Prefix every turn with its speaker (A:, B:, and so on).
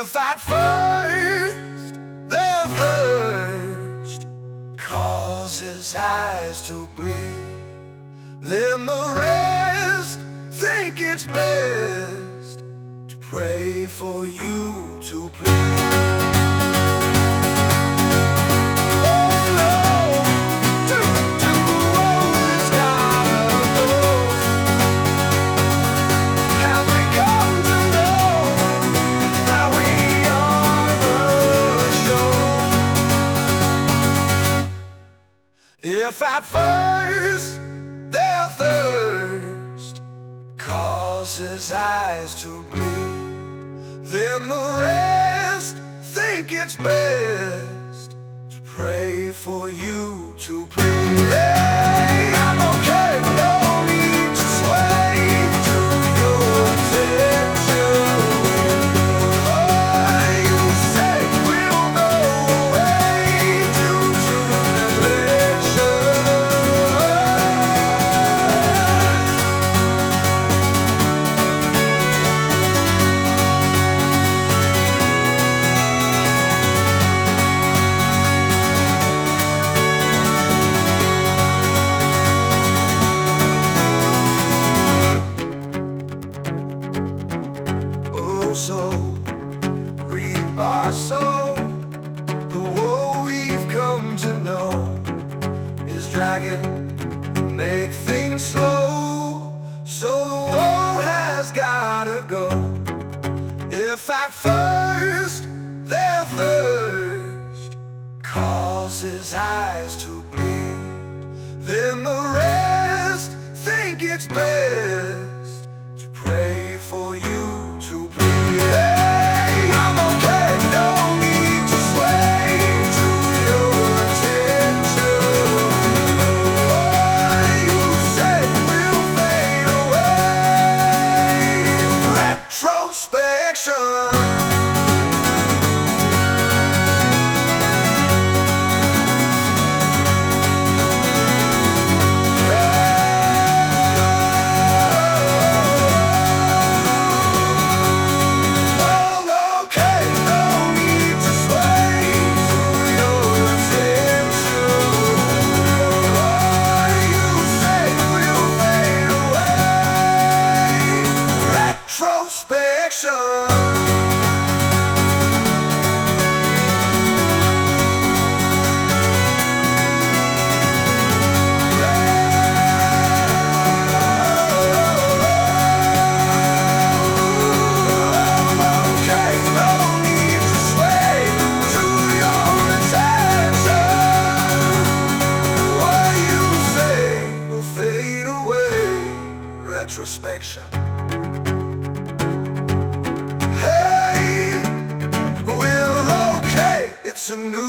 A: If at first their thirst causes eyes to bleed, then the rest think it's best to pray for you to please. If at first their thirst causes eyes to bleed, then the rest think it's best to pray for you to please. Hey, I'm okay, no need to sway to your attention. What you say will go away due to neglection. So reap our soul. The woe we've come to know is dragging, make things slow. So the woe has gotta go. If at first their thirst causes eyes to bleed, then the rest think it's best to pray for you to please. Hey, I'm okay, no need to sway to your attention. What you say will fade away. Retrospection. Retrospection. Hey, we're okay. It's a new